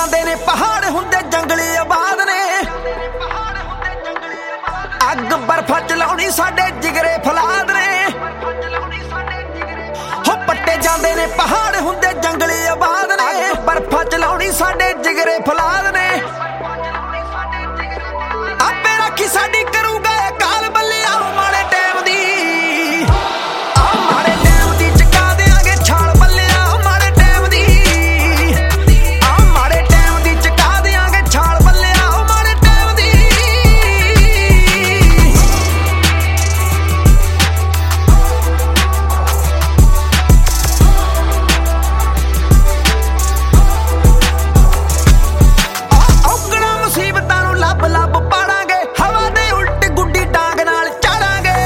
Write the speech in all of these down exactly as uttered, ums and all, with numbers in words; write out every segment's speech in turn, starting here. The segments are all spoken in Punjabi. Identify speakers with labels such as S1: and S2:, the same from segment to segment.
S1: ਜਾਂਦੇ ਨੇ ਪਹਾੜ ਹੁੰਦੇ ਜੰਗਲੇ ਆਬਾਦ ਨੇ ਅੱਗ ਬਰਫਾਂ ਚਲਾਉਣੀ ਸਾਡੇ ਜਿਗਰੇ ਫਲਾਦ ਨੇ ਹੋ ਪੱਟੇ ਜਾਂਦੇ ਨੇ ਪਹਾੜ ਹੁੰਦੇ ਜੰਗਲੇ ਆਬਾਦ ਨੇ ਬਰਫਾਂ ਚਲਾਉਣੀ ਸਾਡੇ ਜਿਗਰੇ ਫਲਾਦ ਨੇ ਆਪੇ ਰਾਖੀ ਸਾਡੀ ਕਰੂਗਾ ਕਾਲ ਬੱਲਿਆ ਮਾੜੇ ਟਾਈਮ ਦੀ ਆ ਮਾੜੇ ਟਾਈਮ ਦੀ ਚਕਾ ਦੇਾਂਗੇ ਛਾਲ ਬੱਲਿਆ ਮਾੜੇ ਟਾਈਮ ਦੀ ਆ ਮਾੜੇ ਟਾਈਮ ਦੀ ਚਕਾ ਦੇਾਂਗੇ ਛਾਲ ਬੱਲਿਆ ਮਾੜੇ ਟਾਈਮ ਦੀ ਔਕੜਾਂ ਮੁਸੀਬਤਾਂ ਨੂੰ ਲੱਭ ਲੱਭ ਪਾੜਾਂਗੇ ਹਵਾ ਦੇ ਉਲਟ ਗੁੱਡੀ ਡਾਂਗ ਨਾਲ ਚਾੜਾਂਗੇ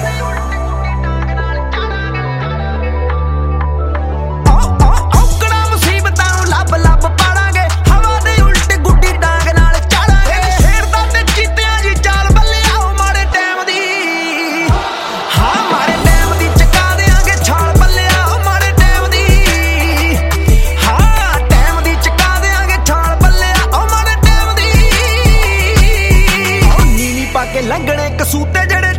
S1: ਔਕੜਾਂ ਮੁਸੀਬਤਾਂ ਨੂੰ ਲੱਭ ਲੱਭ ਪਾੜਾਂਗੇ ਹਵਾ ਦੇ ਉਲਟ ਗੁੱਡੀ ਡਾਂਗ ਨਾਲ ਚਾੜਾਂਗੇ ਸ਼ੇਰਦਾਂ ਤੇ ਚੀਤਿਆਂ ਜੀ ਚਾਲ ਬੱਲਿਆ ਮਾੜੇ ਟਾਈਮ ਦੀ ਹਾਂ ਮਾੜੇ ਟਾਈਮ ਦੀ ਚਕਾ ਦੇਾਂਗੇ ਛਾਲ ਬੱਲਿਆ ਮਾੜੇ ਟਾਈਮ ਦੀ ਹਾਂ ਟਾਈਮ ਦੀ ਚਕਾ ਦੇਾਂਗੇ ਛਾਲ ਬੱਲਿਆ ਉਹ ਮਾੜੇ ਟਾਈਮ ਦੀ ਨੀਵੀਂ ਪਾ ਕੇ ਲੰਘਣੇ ਕਸੂਤੇ ਜਿਹੜੇ